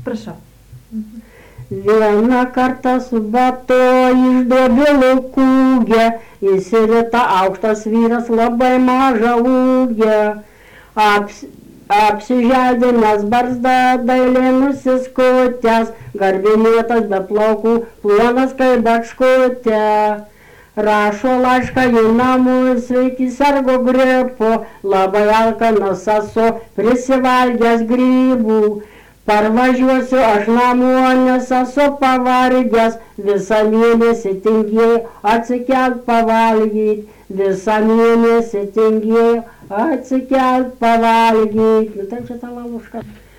Prašau. Vieną kartą su batu iš dobilų kūgė, įsirita aukštas vyras labai mažą ūgę. Apsiželdinęs barzda dailiai nusiskutęs, garbinėtas be plaukų, plonas kaip bačkutė. Rašo laišką į namus, sveiki sergo gripu, labai alkanas esu, prisivalgęs grybų. Parvažiuosiu aš namo, nes esu pavargęs, visą mėnesį tingėjau atsikelt pavalgyt, visą mėnesį tingėjau atsikelt pavalgyt. Nu, tai čia ta laluška.